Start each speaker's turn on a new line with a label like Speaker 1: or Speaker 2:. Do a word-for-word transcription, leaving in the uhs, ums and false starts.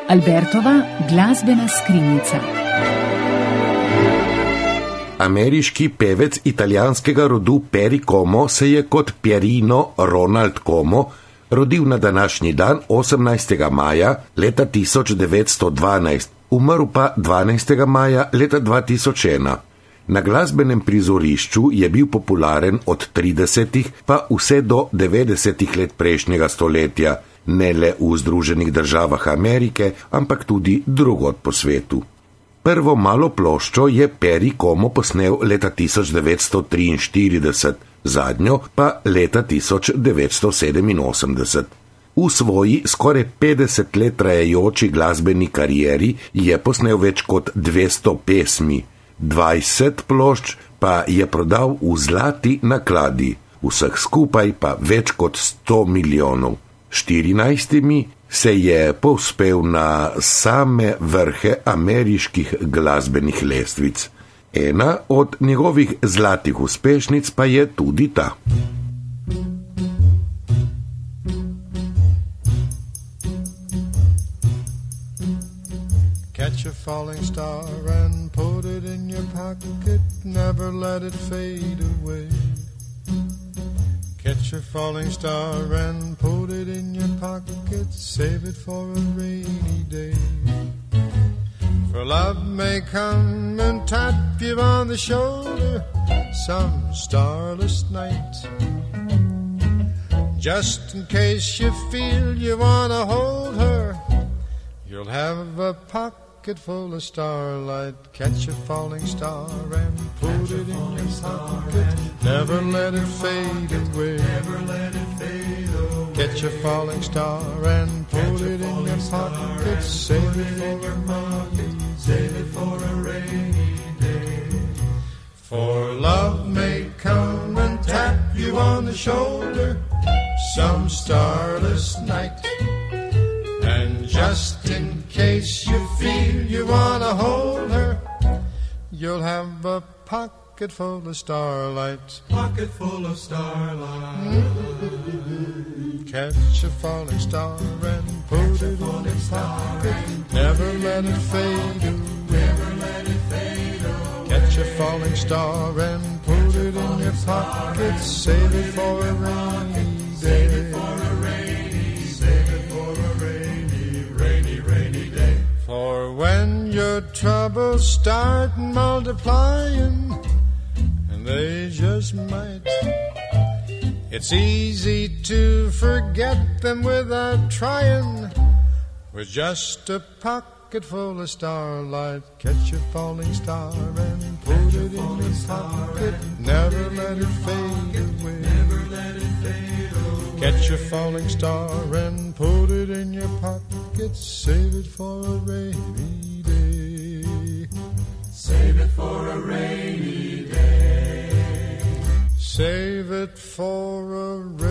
Speaker 1: Albertova glasbena skrinjica.
Speaker 2: Ameriški pevec italijanskega rodu Perry Como se je kot Pierino Ronald Como rodil na današnji dan osemnajstega maja leta tisoč devetsto dvanajst, umrl pa dvanajstega maja leta dva tisoč ena. Na glasbenem prizorišču je bil popularen od tridesetih pa vse do devetdesetih let prejšnjega stoletja, ne le v Združenih državah Amerike, ampak tudi drugod po svetu. Prvo malo ploščo je Perry Como posnel leta tisoč devetsto triinštirideset, zadnjo pa leta tisoč devetsto sedeminosemdeset. V svoji skoraj petdeset let trajajoči glasbeni karieri je posnel več kot dvesto pesmi, dvajset plošč pa je prodal v zlati nakladi, vseh skupaj pa več kot sto milijonov. štirinajstimi se je povzpel na same vrhe ameriških glasbenih lestvic. Ena od njegovih zlatih uspešnic pa je tudi ta.
Speaker 3: Catch a falling star and put it in your pocket, never let it fade away. Catch a falling star and put it in your pocket, save it for a rainy day. For love may come and tap you on the shoulder some starless night. Just in case you feel you want to hold her, you'll have a pocket full of starlight. Catch a falling star and put it in your pocket, never let it fade away. Never let it fade away. Catch a falling star and put it in your pocket, save it for a rainy, save it for a rainy day. For love may come and tap you on the shoulder some starless night. And just in case you feel you want to hold her, you'll have a pocket full of starlight. Pocket full of starlight. Mm-hmm. Catch a falling star and put it in your pocket, never let it fade away. Never let it fade away. Catch a falling star and put it in your pocket, save it for a rainy day. Save it for a rainy, save it for a rainy, rainy, rainy day. For when your troubles start multiplying, and they just might, it's easy to forget them without trying. With just a pocket full of starlight, catch a falling star and put it in your pocket, never let it fade away. Never let it fade away. Catch a falling star and put it in your pocket, save it for a rainy day. Save it for a rainy day. Save it for a rainy day.